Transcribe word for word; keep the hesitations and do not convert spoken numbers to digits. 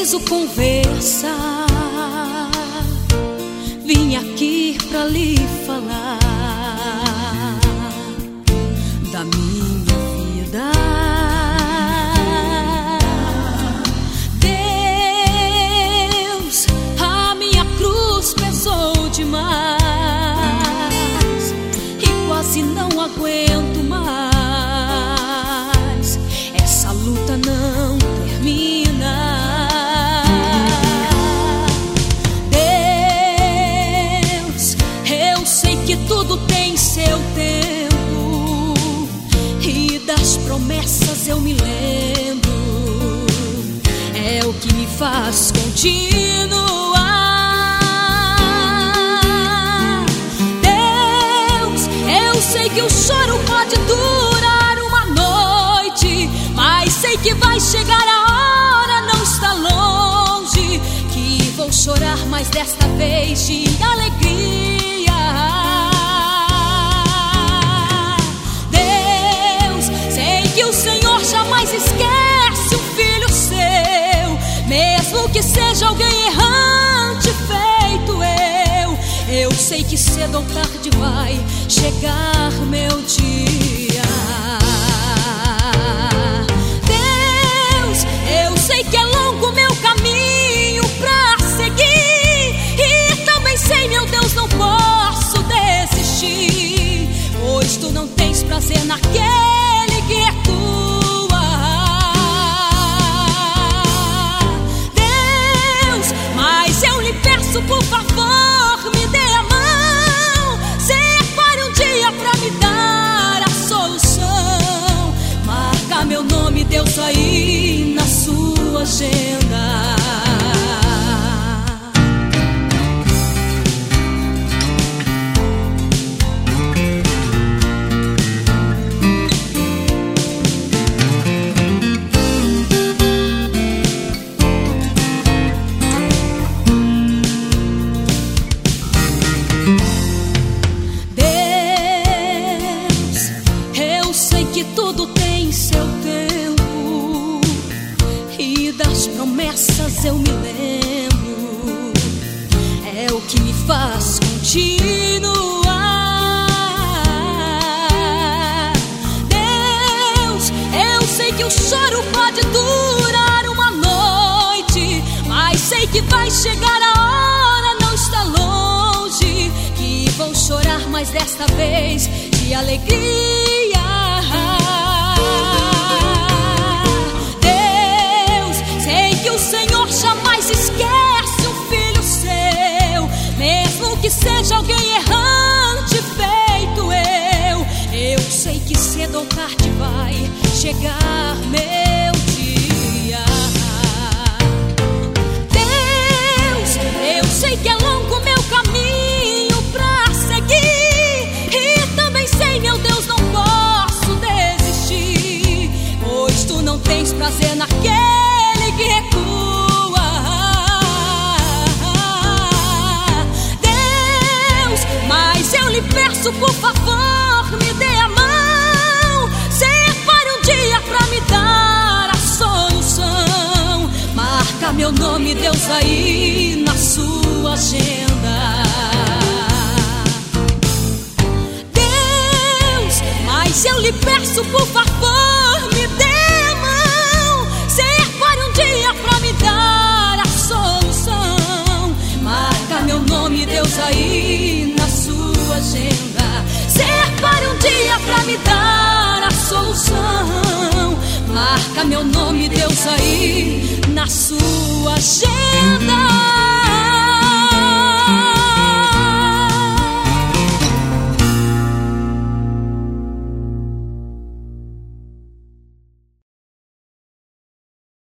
preciso conversar. Vim aqui pra lhe falar da minha vida. Deus, a minha cruz pesou demais e quase não aguento mais. Essa luta não termina. Tudo tem seu tempo e das promessas eu me lembro. É o que me faz continuar. Deus, eu sei que o choro pode durar uma noite, mas sei que vai chegar a hora, não está longe, que vou chorar mais desta vez de alegria. Jamais esquece um filho seu, mesmo que seja alguém errante feito eu. Eu sei que cedo ou tarde vai chegar meu dia. Deus, eu sei que é longo o meu caminho pra seguir, e também sei, meu Deus, não posso desistir, pois tu não tens prazer naquele que é tu. Por favor, me dê a mão, separe um dia pra me dar a solução. Marca meu nome, Deus, aí na sua agenda. Tudo tem seu tempo e das promessas eu me lembro. É o que me faz continuar. Deus, eu sei que o choro pode durar uma noite, mas sei que vai chegar a hora, não está longe, que vou chorar mais desta vez de alegria. Jamais esquece um filho seu, mesmo que seja alguém errante feito eu. Eu sei que cedo ou tarde vai chegar meu dia. Deus, eu sei que é longo o meu caminho pra seguir, e também sei, meu Deus, não posso desistir, pois tu não tens prazer naquele que recua. Eu lhe peço, por favor, me dê a mão, separe um dia pra me dar a solução. Marca meu nome, Deus, aí na sua agenda. Deus, mas eu lhe peço, por favor, me dê a mão, separe um dia pra me dar a solução. Marca meu nome, Deus, aí na sua agenda. Separe um dia pra me dar a solução. Marca meu nome, Deus, aí na sua agenda.